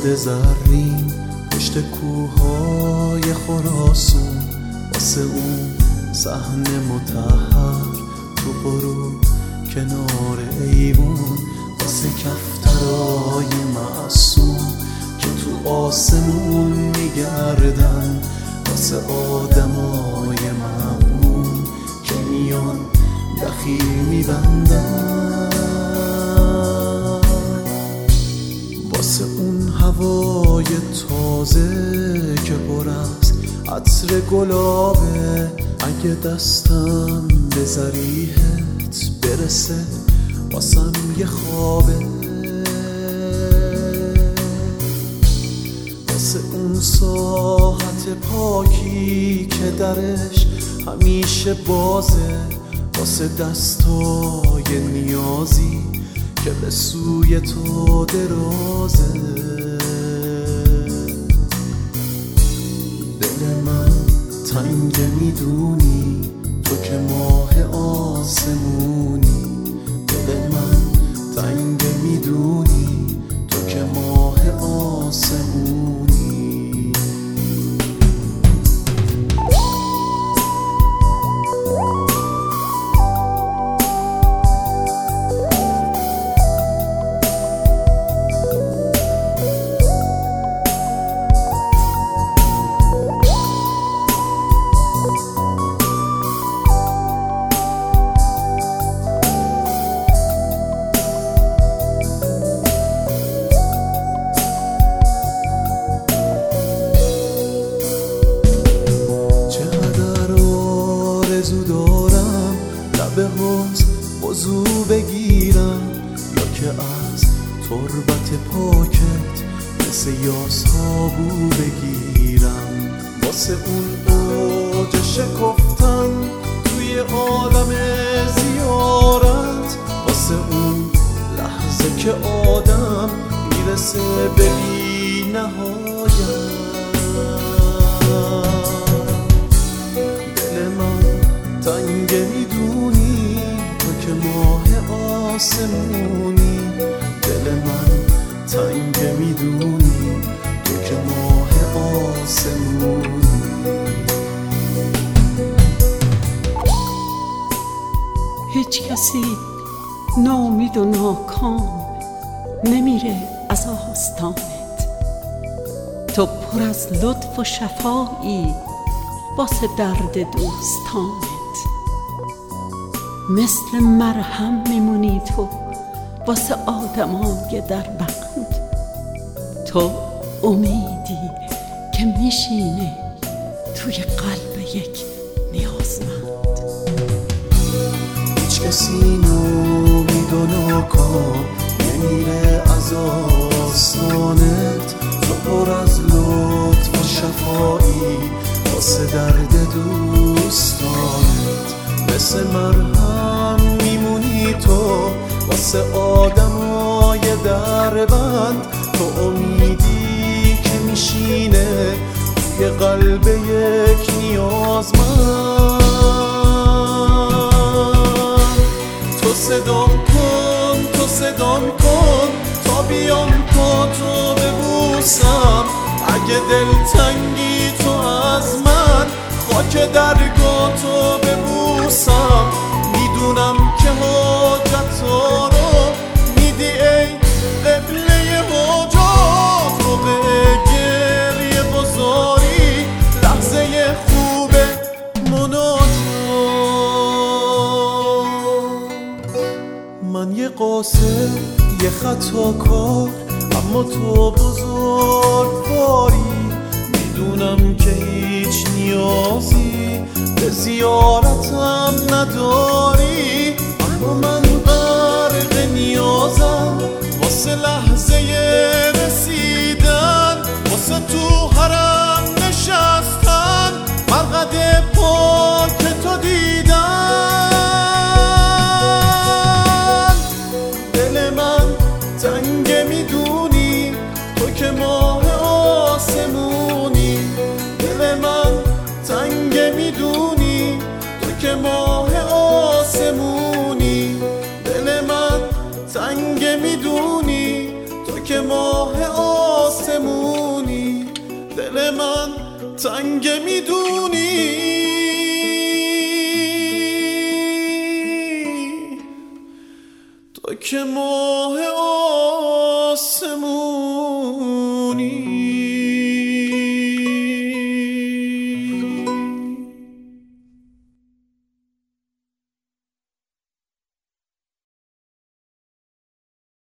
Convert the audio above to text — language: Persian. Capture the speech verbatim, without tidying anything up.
باد زرین پشت کوههای خراسون، واسه اون صحن مطهر تو غروب کنار ایوون، واسه کفترهای معصوم که تو آسمون میگردن، واسه آدمای ممنون که میان دخیل میبندن، واسه اون هوای تازه که پر از عطر گلابه. اگه دستم به ضریحت برسه واسم یه خوابه، واسه اون ساحت پاکی که درش همیشه بازه، واسه دستای نیازی که به سوی تو درازه. دل من تنگه میدونی تو که ماه آسمونی، دل من تنگه میدونی تو که ماه آسمونی. آرزو دارم لب حوض وضو بگیرم، یا که از تربت پاکت مثل یاس بو بگیرم، واسه اون اوج شکفتن توی عالم زیارت، واسه اون لحظه که آدم میرسه به بی نهایت. تنگه میدونی تو که ماه آسمونی، دل من تنگه میدونی تو که ماه آسمونی. هیچ کسی ناامید و ناکام نمیره از آستانت، تو پر از لطف و شفایی واسه درد دوستانت، مثل مرهم میمونی تو واسه آدمای در بند، تو امیدی که میشینه توی قلب یک نیازمند. هیچ کسی نومید و ناکام نمیره از آستانت، تو پر از لطف و شفایی واسه درد دوستانت، مثل مرهم میمونی تو واسه آدمای دربند، تو امیدی که میشینه توی قلب یک نیازمند. تو صدام کن تو صدام کن تا بیام پا تو ببوسم، اگه دلتنگی تو از من خاک درگاه تو ببوسم، میدونم که حاجت‌ها رو میدی ای قبله حاجات، موقع گریه بزاری لحظه خوب مناجات. من یه قاصر یه خطاکار اما تو بزرگواری، میدونم که هیچ نیازی به زیارتم نداری، اما من غرق نیازم واسه لحظه رسیدن، واسه تو حرم نشستن، مرقد پاک تو دیدن. دل من تنگه میدونی تو که ماه آسمونی، دل من تنگه میدونی تو که ماه آسمونی، دل من تنگه میدونی تو که ماه تنگ میدونی